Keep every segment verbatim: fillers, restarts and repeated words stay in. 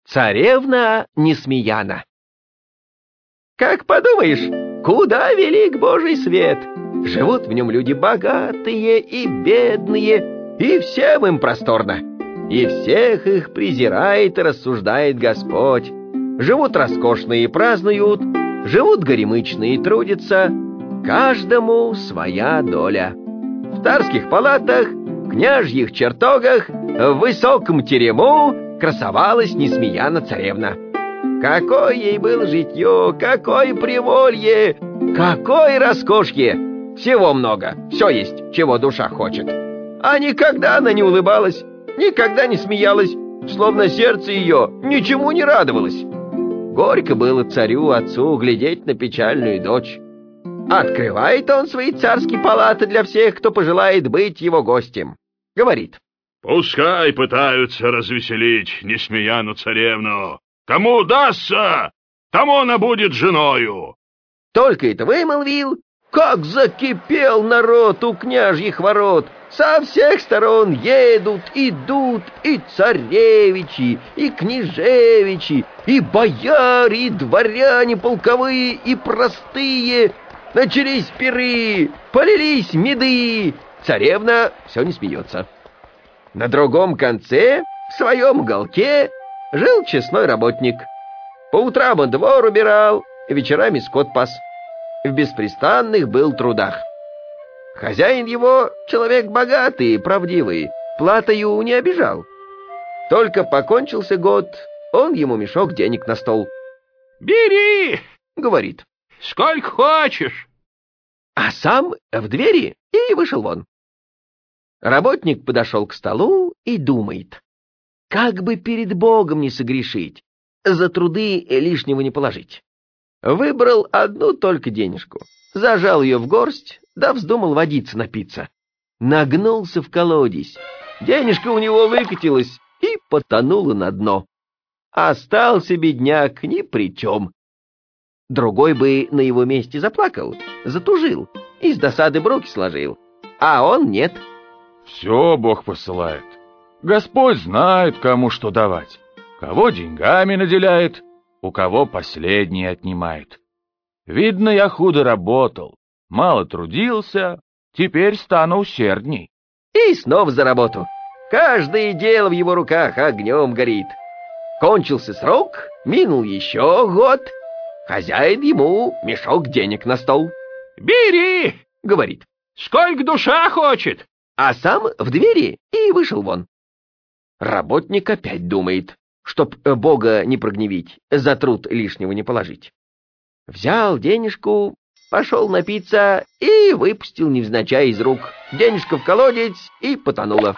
Царевна Несмеяна. Как подумаешь, куда велик Божий свет? Живут в нем люди богатые и бедные, и всем им просторно. И всех их презирает и рассуждает Господь. Живут роскошные и празднуют, живут горемычные и трудятся. Каждому своя доля. В царских палатах, княжьих чертогах, в высоком терему красовалась Несмеяна царевна. Какое ей было житье, какое приволье, какое роскошье! Всего много, все есть, чего душа хочет. А никогда она не улыбалась, никогда не смеялась, словно сердце ее ничему не радовалось. Горько было царю отцу глядеть на печальную дочь. Открывает он свои царские палаты для всех, кто пожелает быть его гостем. Говорит: пускай пытаются развеселить Несмеяну царевну. Кому удастся, тому она будет женою. Только это вымолвил, как закипел народ у княжьих ворот. Со всех сторон едут, идут и царевичи, и княжевичи, и бояре, и дворяне полковые, и простые. Начались пиры, полились меды. Царевна все не смеется. На другом конце, в своем уголке, жил честной работник. По утрам он двор убирал, вечерами скот пас. В беспрестанных был трудах. Хозяин его человек богатый и правдивый, платою не обижал. Только покончился год, он ему мешок денег на стол. «Бери!» — говорит. «Сколько хочешь!» А сам в двери и вышел вон. Работник подошел к столу и думает, как бы перед Богом не согрешить, за труды лишнего не положить. Выбрал одну только денежку, зажал ее в горсть, да вздумал водиться напиться. Нагнулся в колодец, денежка у него выкатилась и потонула на дно. Остался бедняк ни при чем. Другой бы на его месте заплакал, затужил, из досады бруки сложил, а он нет. Все Бог посылает. Господь знает, кому что давать. Кого деньгами наделяет, у кого последние отнимает. Видно, я худо работал, мало трудился, теперь стану усердней. И снова за работу. Каждое дело в его руках огнем горит. Кончился срок, минул еще год. Хозяин ему мешок денег на стол. «Бери!» — говорит. «Сколько душа хочет!» А сам в двери и вышел вон. Работник опять думает, чтоб Бога не прогневить, за труд лишнего не положить. Взял денежку, пошел напиться и выпустил невзначай из рук. Денежка в колодец и потонула.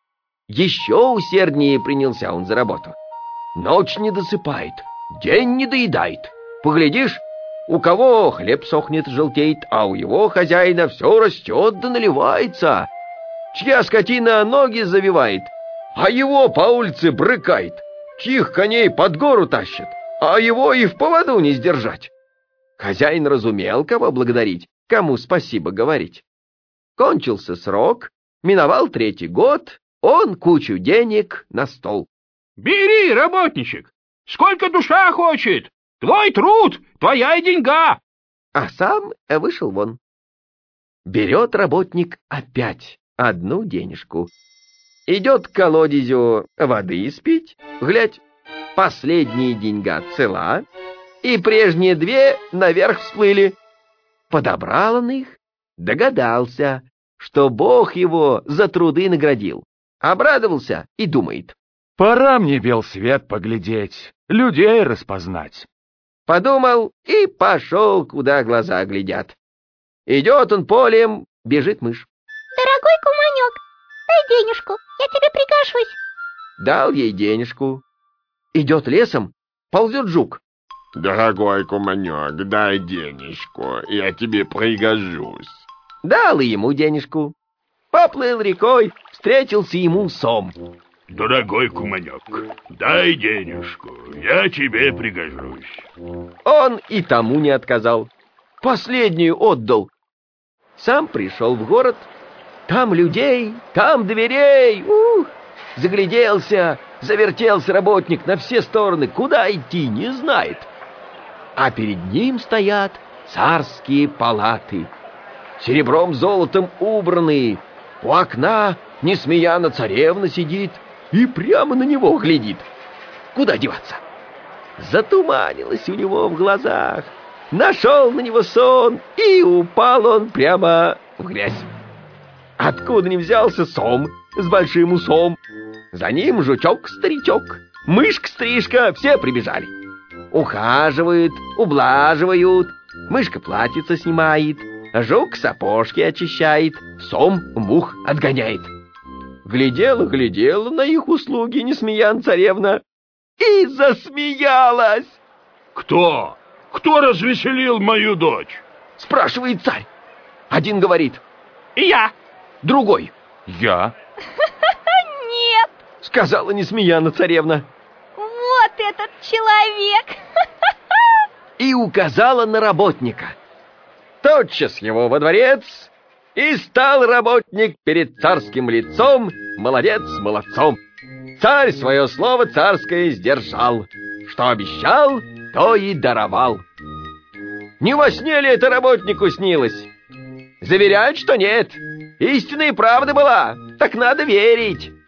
Еще усерднее принялся он за работу. Ночь не досыпает, день не доедает. Поглядишь, у кого хлеб сохнет, желтеет, а у его хозяина все растет да наливается. Чья скотина ноги завивает, а его по улице брыкает. Чьих коней под гору тащат, а его и в поводу не сдержать. Хозяин разумел, кого благодарить, кому спасибо говорить. Кончился срок, миновал третий год, он кучу денег на стол. «Бери, работничек, сколько душа хочет! Твой труд, твоя и деньга!» А сам вышел вон. Берет работник опять одну денежку. Идет к колодезю воды испить, глядь, последняя деньга цела, и прежние две наверх всплыли. Подобрал он их, догадался, что Бог его за труды наградил. Обрадовался и думает: пора мне бел свет поглядеть, людей распознать. Подумал и пошел, куда глаза глядят. Идет он полем, бежит мышь. «Дорогой куманек, дай денежку, я тебе пригожусь». Дал ей денежку. Идет лесом, ползет жук. «Дорогой куманек, дай денежку, я тебе пригожусь». Дал и ему денежку. Поплыл рекой, встретился ему сом. «Дорогой куманек, дай денежку, я тебе пригожусь». Он и тому не отказал. Последнюю отдал. Сам пришел в город. Там людей, там дверей. Ух! Загляделся, Завертелся работник на все стороны, куда идти, не знает. А перед ним стоят царские палаты, серебром золотом убранные. У окна Несмеяна царевна сидит и прямо на него глядит. Куда деваться? Затуманилось у него в глазах. Нашел на него сон, и упал он прямо в грязь. Откуда ни взялся сом с большим усом. За ним жучок-старичок, мышка-стрижка, все прибежали. Ухаживают, ублаживают, мышка платьице снимает, жук сапожки очищает, сом мух отгоняет. Глядела-глядела на их услуги Несмеяна царевна и засмеялась. Кто? Кто развеселил мою дочь? Спрашивает царь. Один говорит: Я. другой: Я. Нет, сказала Несмеяна царевна. вот этот человек. И указала на работника. Тотчас его во дворец, и стал работник перед царским лицом молодец молодцом. Царь свое слово царское сдержал. Что обещал, то и даровал. Не во сне ли это работнику снилось? Заверяют, что нет. Истинная правда была, так надо верить.